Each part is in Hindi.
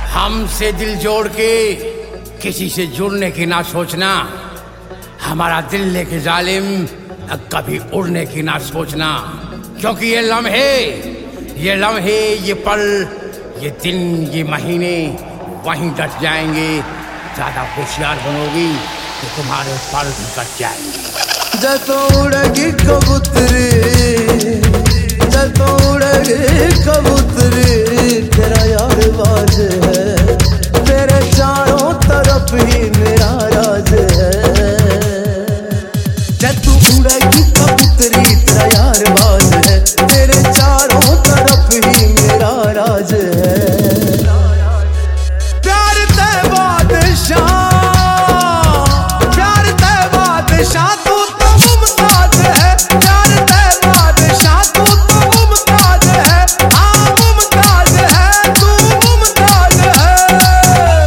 हमसे दिल जोड़ के किसी से जुड़ने की ना सोचना, हमारा दिल लेके जालिम कभी उड़ने की ना सोचना, क्योंकि ये लम्हे, ये पल, ये दिन, ये महीने वहीं डट जाएंगे। ज्यादा होशियार बनोगी तो तुम्हारे पल भी कट जाएंगे। जब तो उड़ेगी कबूतरी, जब तो उड़ेगी कबूतरी, तेरा यार बाज है, तेरे चारों तरफ ही मेरा राज है। जब तू उड़ेगी कबूतरी, तेरा यार बाज है, तेरे चारों तरफ ही मेरा राज है। प्यार ते बादशाह, प्यार ते बादशाह, तू तो मुमताज है। प्यार ते बादशाह, तू तो मुमताज है। हाँ मुमताज है, तू मुमताज है।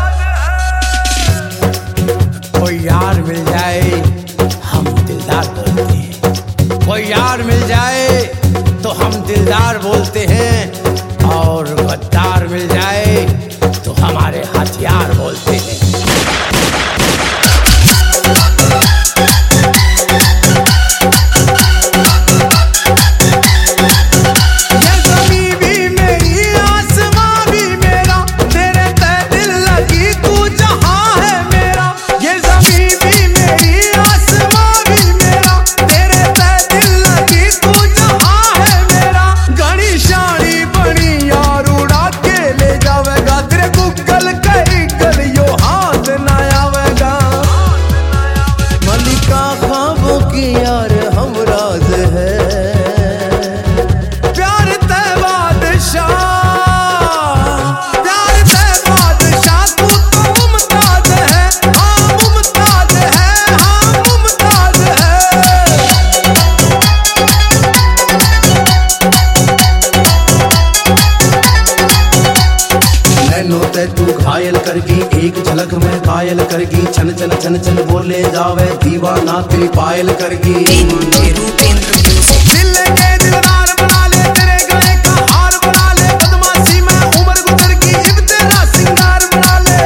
कोई यार मिल जाए हम दिलदार बोलते हैं, कोई यार मिल जाए तो हम दिलदार बोलते हैं, और गद्दार मिल जाए तो हमारे हथियार बोलते हैं। तू घायल करगी, एक झलक में कायल करगी, छन छन छन छन बोले जावे दीवाना तेरी पायल करगी। दिल के दिलदार बना ले, तेरे गले का हार बना ले, बदमाशी में उम्र गुजर की इब तेरा सिंगार बना ले।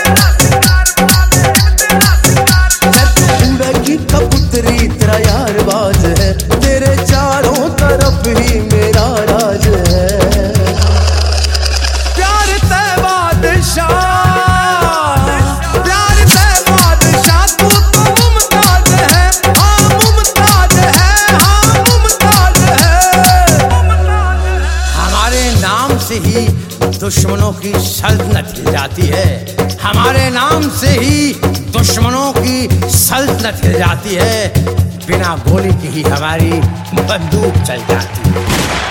उड़ेगी कबूतरी, तेरा यार बाज है, तेरे चारों तरफ ही मेरा राज है। से ही दुश्मनों की सल्तनत हिल जाती है, हमारे नाम से ही दुश्मनों की सल्तनत हिल जाती है, बिना गोली की ही हमारी बंदूक चल जाती है।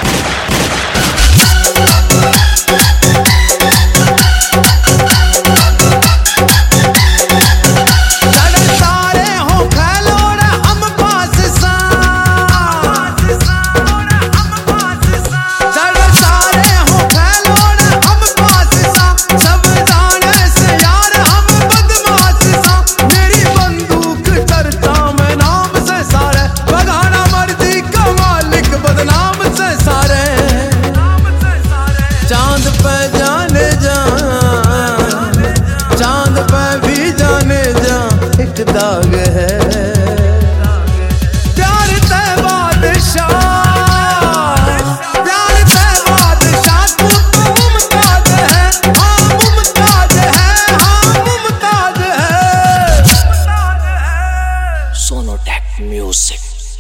चांद पे जाने जा, चांद पे भी जाने जा, एक दाग है। प्यार ते बादशाह, प्यार ते बादशाह, तू तो मुमताज है। हाँ मुमताज है, हाँ मुमताज है। Sonotek music.